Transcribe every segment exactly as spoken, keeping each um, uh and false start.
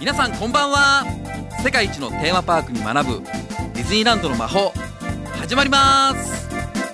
皆さんこんばんは。世界一のテーマパークに学ぶディズニーランドの魔法始まります。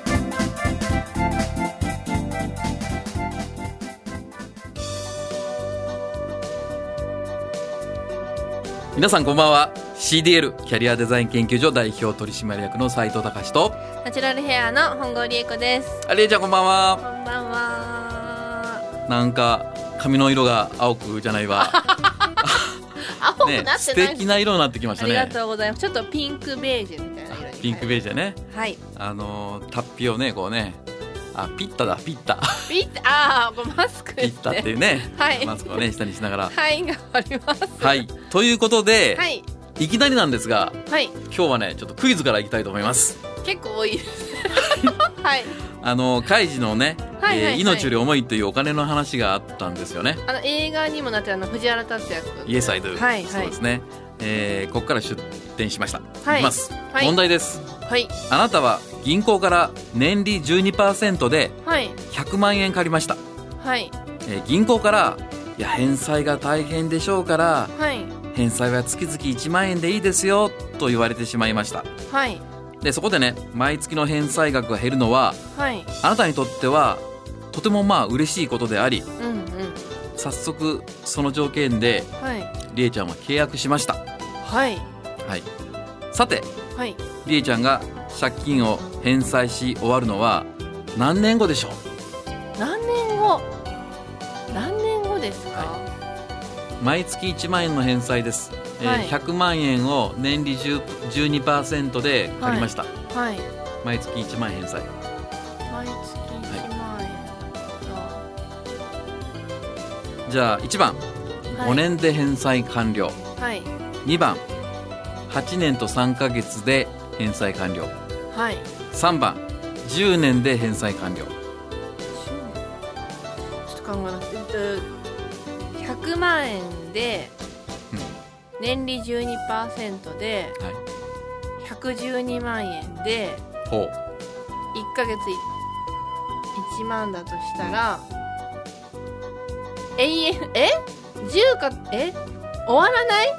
皆さんこんばんは。 シーディーエル キャリアデザイン研究所代表取締役の斉藤隆とナチュラルヘアの本郷理恵子です。 ありえちゃんこんばんは。 こんばんは。 なんか髪の色が青くじゃないわ青くなってない、 ね、素敵な色になってきましたね。 ありがとうございます。ちょっとピンクベージュみたいな色に。 ピンクベージュね。 はい。 あのー、タッピをねこうね、あピッタだピッタピッタ、ああマスクピッタっていうね、 はい、 マスクをね下にしながらはい頑張ります。 はいということで、 はい、 いきなりなんですが、 はい、 今日はねちょっとクイズからいきたいと思います。 結構多いですはい。 あのカイジのね、 はいはいはい、 えー、命より重いというお金の話があったんですよね。 あの映画にもなってるあの藤原竜也君。 イエスアイドゥ、 はいはい、 そうですね、えー、ここから出展しました、 はい、 いきます、 はい、 問題です、 はい、 あなたは銀行から年利 じゅうにパーセント でひゃくまんえん借りました、 はい、 えー、銀行からいや返済が大変でしょうから、 はい、 返済は月々いちまんえんでいいですよと言われてしまいました。 はい、 でそこでね毎月の返済額が減るのは、はい、あなたにとってはとてもまあ嬉しいことであり、うんうん、早速その条件で、はい、りえちゃんは契約しました。はい、はい、さて、はい、りえちゃんが借金を返済し終わるのは何年後でしょう。 何年後何年後ですか、はい、 毎月いちまんえんの返済です、はい、えー、ひゃくまんえんを年利 じゅうにパーセント で借りました、はいはい、毎月いちまんえん返済。 毎月いちまんえん、はい、 じゃあいちばん、はい、ごねんで返済完了、はい、にばんはちねんとさんかげつで返済完了、はい、さんばんじゅうねんで返済完了。ちょっと考えなくて、ひゃくまんえんで年利 じゅうにパーセント でひゃくじゅうにまんえんでいっかげついちまんだとしたら、永遠えじゅうかえ終わらない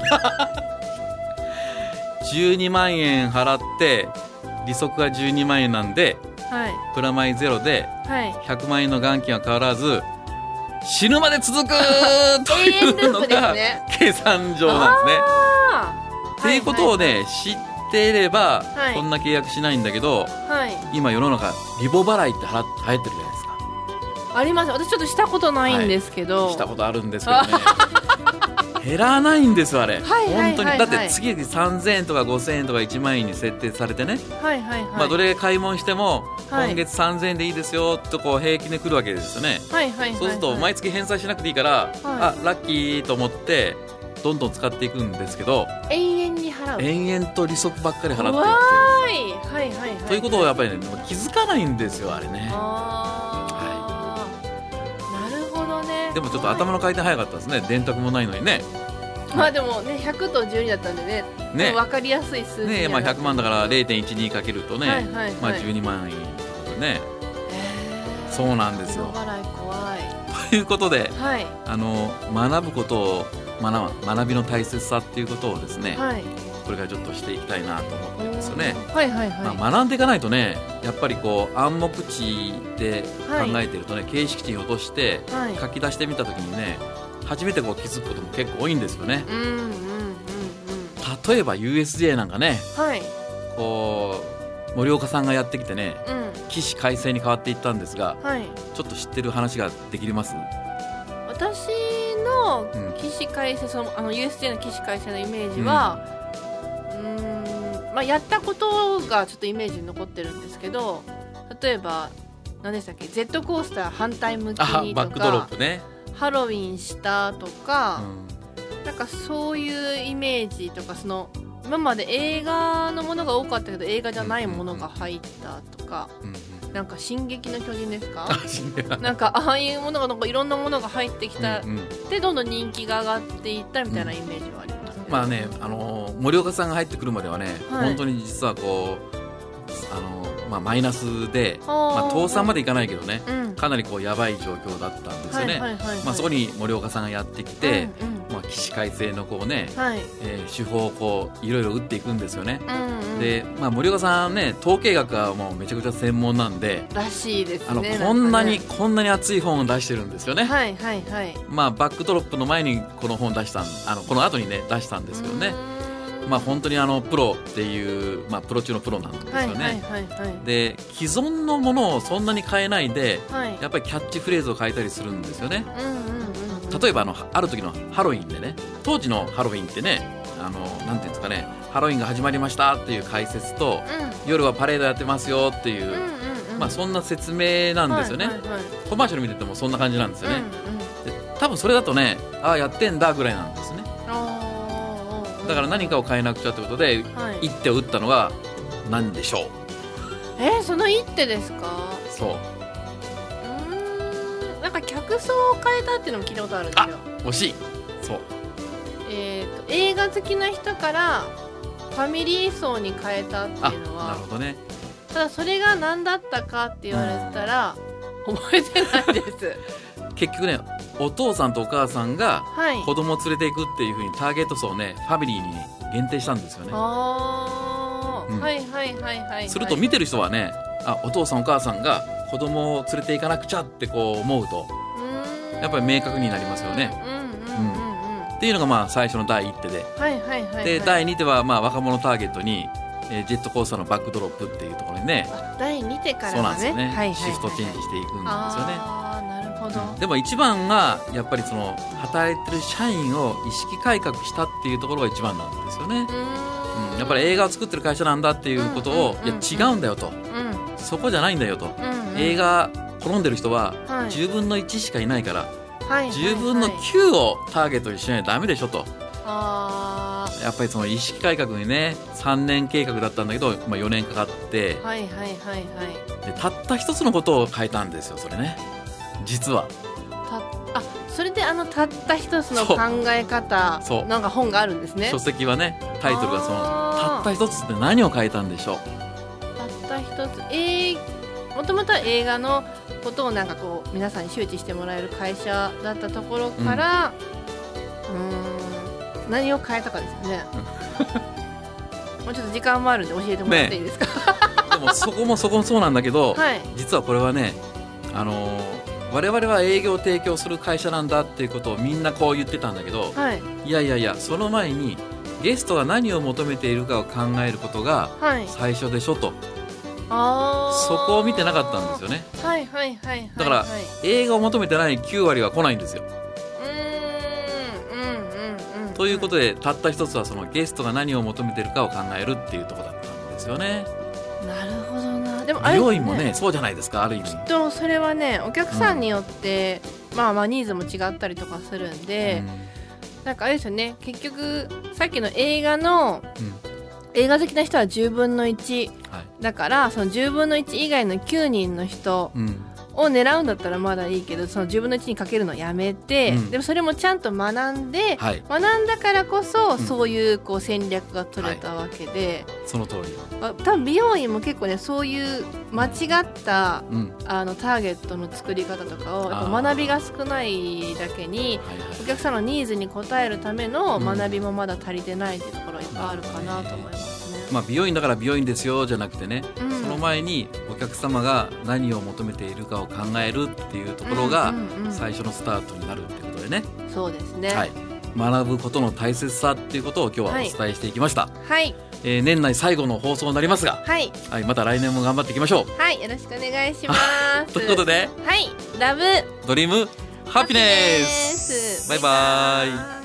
じゅうにまんえん払って利息がじゅうにまんえんなんで、はい、プラマイゼロでひゃくまんえんの元金は変わらず死ぬまで続くというのが計算上なんですね。っていうことをね、はいはいはい、知っていれば、はい、こんな契約しないんだけど、はい、今世の中リボ払いっては流行ってるじゃないですか。 あります。私ちょっとしたことないんですけど、 はい、したことあるんですけどね減らないんですよあれ、はいはいはいはい、本当にだって月々さんぜんえんとかごせんえんとかいちまんえんに設定されてね、はいはいはい、まあ、どれ買い物しても今月さんぜんえんでいいですよとこう平均で来るわけですよね、はいはいはいはい、そうすると毎月返済しなくていいから、はい、あラッキーと思ってどんどん使っていくんですけど、 永遠に払う延々と利息ばっかり払ってるっていう、 はいはいはいはい、 ということをやっぱり、ね、気づかないんですよあれね。 あ、はい、なるほどね。 でもちょっと頭の回転早かったですね。電卓もないのにね。 まあでもねひゃくとじゅうにだったんで ね, ね分かりやすい数字ね、まあ、ひゃくまんだから れいてんいちに かけるとね、はいはいはい、まあ、じゅうにまんえんってことでね、そうなんですよ。 払い怖いということで、 はい、 あの学ぶことを 学, 学びの大切さっていうことをですね、はい、これからちょっとしていきたいなと思ってるんですよね、はいはいはい、まあ、学んでいかないとねやっぱりこう暗黙知で考えてるとね、はい、形式値に落として書き出してみたときにね初めてこう気づくことも結構多いんですよね、うんうんうんうん、例えば ユーエスジェー なんかね、はい、こう森岡さんがやってきてね、うん、起死回生に変わっていったんですが、はい、ちょっと知ってる話ができます？ 私の起死回生、そのあの ユーエスジェー の起死回生のイメージは、うん、うーん、まあ、やったことがちょっとイメージに残ってるんですけど、例えば何でしたっけ、ジェットコースター反対向きにとか、 バックドロップね、 ハロウィンしたとか、うん、なんかそういうイメージとか、その今まで映画のものが多かったけど映画じゃないものが入ったとか、うんうん、なんか進撃の巨人ですかなんかああいうものがなんかいろんなものが入ってきた、うんうん、でどんどん人気が上がっていったみたいなイメージはありますね、うん、 まあね、あのー、森岡さんが入ってくるまではね、はい、本当に実はこうあのーまあ、マイナスで、まあ、倒産までいかないけどね、うん、かなりこうやばい状況だったんですよね。そこに森岡さんがやってきて、うんうん、ままあ、起死回生のこうね、はいえー、手法をこういろいろ打っていくんですよね、うんうん、で、まあ、森岡さんね統計学はもうめちゃくちゃ専門なんでらしいですね。 あのこんなに、ね、こんなに熱い本を出してるんですよね。 はいはいはい。 まあバックドロップの前にこの本出したあのこの後にね出したんですけどね、まあ本当にあのプロっていう、まあ、プロ中のプロなんですよね、はいはいはいはい、で既存のものをそんなに変えないで、はい、やっぱりキャッチフレーズを変えたりするんですよね、うんうんうんうん、例えばあのある時のハロウィンでね、当時のハロウィンってね、あのなんていうんですかね、ハロウィンが始まりましたっていう解説と、うん、夜はパレードやってますよっていう、うんうんうん、まあ、そんな説明なんですよね、はいはいはい、コマーシャル見ててもそんな感じなんですよね、うんうん、で多分それだとね、ああやってんだぐらいなんですね。だから何かを変えなくちゃということで、はい、一手を打ったのが何でしょう。 えー、その一手ですか。 そう、うーん、なんか客層を変えたっていうのも聞いたことあるんですよ。 あ、惜しい。そう、 えーと、映画好きな人からファミリー層に変えたっていうのは、 なるほどね。 ただそれが何だったかって言われたら、うん、覚えてないです結局ね、お父さんとお母さんが子供を連れていくっていう風にターゲット層をね、ファミリーに限定したんですよね。 あ、うん、はいはいはいはい、はい、 すると見てる人はね、あ、お父さんお母さんが子供を連れていかなくちゃってこう思うと、やっぱり明確になりますよね。っていうのがまあ最初の第一手で、 はいはいはいはい、 で第二手はまあ若者ターゲットにえー、ジェットコースターのバックドロップっていうところにね、 だいに手から、ね、 そうなんですよね、はいはいはいはい、シフトチェンジしていくんですよね。 あ、なるほど、 うん、でも一番がやっぱりその働いてる社員を意識改革したっていうところが一番なんですよね。うん、やっぱり映画を作ってる会社なんだっていうことを、うんうんうんうん、いや違うんだよと、うん、そこじゃないんだよと、うんうん、映画好んでる人はじゅうぶんのいちしかいないから、はい、じゅうぶんのきゅうをターゲットにしないとダメでしょと。あ、やっぱりその意識改革にね、さんねん計画だったんだけど、まあ、よねんかかって、 はいはいはいはい、 でたった一つのことを変えたんですよ、それね、実は。 たあそれであのたった一つの考え方、そうなんか本があるんですね。 書籍はね、タイトルがそのたった一つって何を変えたんでしょう。 たった一つ、えー、もともとは映画のことをなんかこう皆さんに周知してもらえる会社だったところから、うん、うーん何を変えたかですよねもうちょっと時間もあるんで教えてもらっていいですか、ね、 でもそこもそこもそうなんだけど、はい、実はこれはね、あのー、我々は営業を提供する会社なんだっていうことをみんなこう言ってたんだけど、はい、いやいやいや、その前にゲストが何を求めているかを考えることが最初でしょと、はい、あそこを見てなかったんですよね。 はいはいはいはい、はい、 だから映画を求めてないきゅう割は来ないんですよ。ということで、たった一つはそのゲストが何を求めてるかを考えるっていうところだったんですよね。 なるほどな。でもあれ、 美容院もね、そうじゃないですか、ある意味。 きっとそれはね、お客さんによって、うん、まあまあニーズも違ったりとかするんで、うん、なんかあれですよね、結局さっきの映画の、うん、映画好きな人はじゅうぶんのいち、はい、だからそのじゅうぶんのいち以外のきゅうにんの人、うんを狙うんだったらまだいいけど、そのじゅうぶんのいちにかけるのやめて、うん、でもそれもちゃんと学んで、はい、学んだからこそ、うん、そういうこう戦略が取れたわけで、はい、 その通り。 多分美容院も結構ね、そういう間違った、うん、あのターゲットの作り方とかをやっぱ学びが少ないだけに、お客さんのニーズに応えるための学びもまだ足りてないっていうところがいっぱいあるかなと思いますね。 まあ、美容院だから美容院ですよじゃなくてね、うん、その前にお客様が何を求めているかを考えるっていうところが最初のスタートになるってことでね、 うんうんうん、そうですね、 はい、学ぶことの大切さっていうことを今日はお伝えしていきました。 はい、 えー、年内最後の放送になりますが、はい、はい、また来年も頑張っていきましょう。 はい、よろしくお願いしますということで、 はい、ラブドリームハピネス、バイバイ。